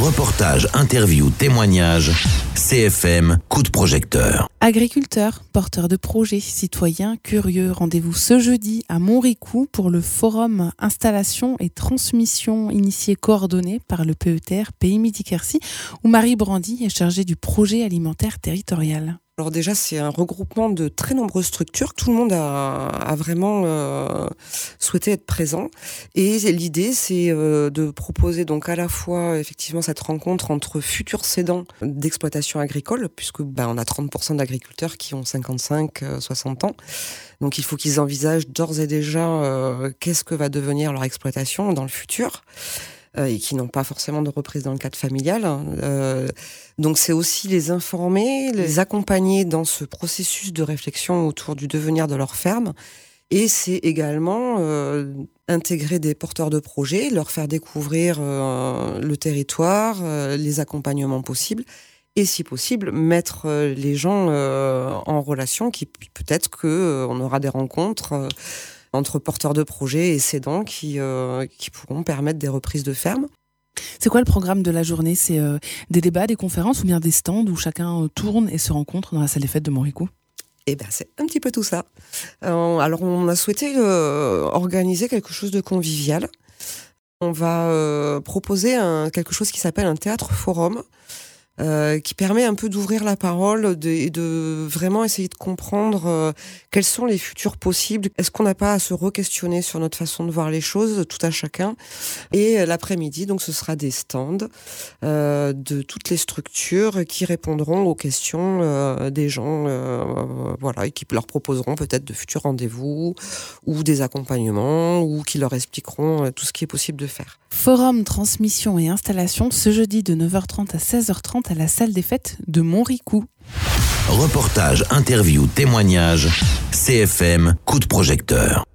Reportage, interview, témoignage, CFM, coup de projecteur. Agriculteurs, porteurs de projets, citoyens curieux, rendez-vous ce jeudi à Montricou pour le forum Installation et Transmission initié coordonné par le PETR Pays Midi-Quercy où Marie Brandy est chargée du projet alimentaire territorial. Alors déjà, c'est un regroupement de très nombreuses structures. Tout le monde a vraiment souhaité être présent. Et l'idée, c'est de proposer donc à la fois effectivement cette rencontre entre futurs cédants d'exploitation agricole, puisque on a 30% d'agriculteurs qui ont 55-60 ans. Donc il faut qu'ils envisagent d'ores et déjà qu'est-ce que va devenir leur exploitation dans le futur. Et qui n'ont pas forcément de reprise dans le cadre familial. Donc c'est aussi les informer, les accompagner dans ce processus de réflexion autour du devenir de leur ferme. Et c'est également intégrer des porteurs de projets, leur faire découvrir le territoire, les accompagnements possibles. Et si possible, mettre les gens en relation, qui peut-être qu'on aura des rencontres entre porteurs de projets et cédants qui pourront permettre des reprises de ferme. C'est quoi le programme de la journée ? C'est des débats, des conférences ou bien des stands où chacun tourne et se rencontre dans la salle des fêtes de Montricou ? C'est un petit peu tout ça. Alors on a souhaité organiser quelque chose de convivial. On va proposer quelque chose qui s'appelle un théâtre forum, qui permet un peu d'ouvrir la parole et de vraiment essayer de comprendre quels sont les futurs possibles. Est-ce qu'on n'a pas à se re-questionner sur notre façon de voir les choses, tout à chacun ? Et l'après-midi, donc ce sera des stands de toutes les structures qui répondront aux questions des gens, et qui leur proposeront peut-être de futurs rendez-vous ou des accompagnements ou qui leur expliqueront tout ce qui est possible de faire. Forum, transmission et installation ce jeudi de 9h30 à 16h30 à la salle des fêtes de Montricou. Reportage, interview, témoignage, CFM, coup de projecteur.